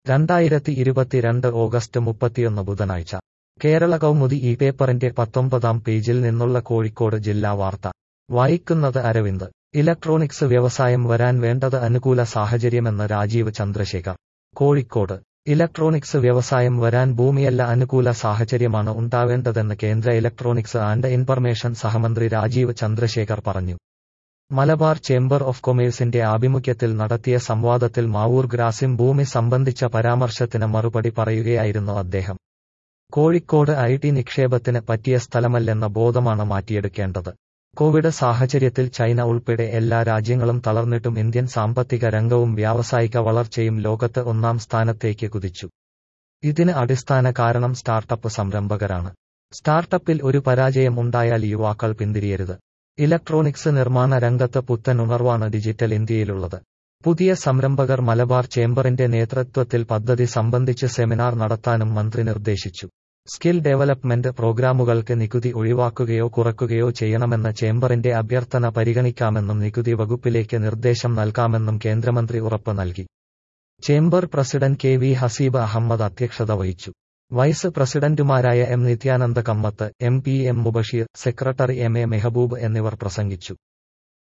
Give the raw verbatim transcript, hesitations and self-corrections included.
രണ്ടായിരത്തി ഇരുപത്തിരണ്ട് ഓഗസ്റ്റ് മുപ്പത്തിയൊന്ന് ബുധനാഴ്ച കേരള കൗമുദി ഈ പേപ്പറിന്റെ പത്തൊമ്പതാം പേജിൽ നിന്നുള്ള കോഴിക്കോട് ജില്ലാ വാർത്ത വായിക്കുന്നത് അരവിന്ദ്. ഇലക്ട്രോണിക്സ് വ്യവസായം വരാൻ വേണ്ടത് അനുകൂല സാഹചര്യമെന്ന് രാജീവ് ചന്ദ്രശേഖർ. കോഴിക്കോട് ഇലക്ട്രോണിക്സ് വ്യവസായം വരാൻ ഭൂമിയല്ല അനുകൂല സാഹചര്യമാണ് ഉണ്ടാവേണ്ടതെന്ന് കേന്ദ്ര ഇലക്ട്രോണിക്സ് ആൻഡ് ഇൻഫർമേഷൻ സഹമന്ത്രി രാജീവ് ചന്ദ്രശേഖർ പറഞ്ഞു. മലബാർ ചേംബർ ഓഫ് കൊമേഴ്സിന്റെ ആഭിമുഖ്യത്തിൽ നടത്തിയ സംവാദത്തിൽ മാവൂർ ഗ്രാസിം ഭൂമി സംബന്ധിച്ച പരാമർശത്തിന് മറുപടി പറയുകയായിരുന്നു അദ്ദേഹം. കോഴിക്കോട് ഐ ടി നിക്ഷേപത്തിന് പറ്റിയ സ്ഥലമല്ലെന്ന ബോധമാണ് മാറ്റിയെടുക്കേണ്ടത്. കോവിഡ് സാഹചര്യത്തിൽ ചൈന ഉൾപ്പെടെ എല്ലാ രാജ്യങ്ങളും തളർന്നിട്ടും ഇന്ത്യൻ സാമ്പത്തിക രംഗവും വ്യാവസായിക വളർച്ചയും ലോകത്ത് ഒന്നാം സ്ഥാനത്തേക്ക് കുതിച്ചു. ഇതിന് അടിസ്ഥാന കാരണം സ്റ്റാർട്ടപ്പ് സംരംഭകരാണ്. സ്റ്റാർട്ടപ്പിൽ ഒരു പരാജയം ഉണ്ടായാൽ യുവാക്കൾ പിന്തിരിയരുത്. ഇലക്ട്രോണിക്സ് നിർമ്മാണ രംഗത്ത് പുത്തൻ ഉണർവാണ് ഡിജിറ്റൽ ഇന്ത്യയിലുള്ളത്. പുതിയ സംരംഭകർ മലബാർ ചേംബറിന്റെ നേതൃത്വത്തിൽ പദ്ധതി സംബന്ധിച്ച് സെമിനാർ നടത്താനും മന്ത്രി നിർദ്ദേശിച്ചു. സ്കിൽ ഡെവലപ്മെന്റ് പ്രോഗ്രാമുകൾക്ക് നികുതി ഒഴിവാക്കുകയോ കുറയ്ക്കുകയോ ചെയ്യണമെന്ന ചേംബറിന്റെ അഭ്യർത്ഥന പരിഗണിക്കാമെന്നും നികുതി വകുപ്പിലേക്ക് നിർദ്ദേശം നൽകാമെന്നും കേന്ദ്രമന്ത്രി ഉറപ്പ് നൽകി. Chamber president K V Haseeb Ahammed അധ്യക്ഷത വഹിച്ചു. വൈസ് പ്രസിഡന്റുമാരായ M Nithyananda Kammath, M P M Mubashir, secretary M A Mehboob എന്നിവർ പ്രസംഗിച്ചു.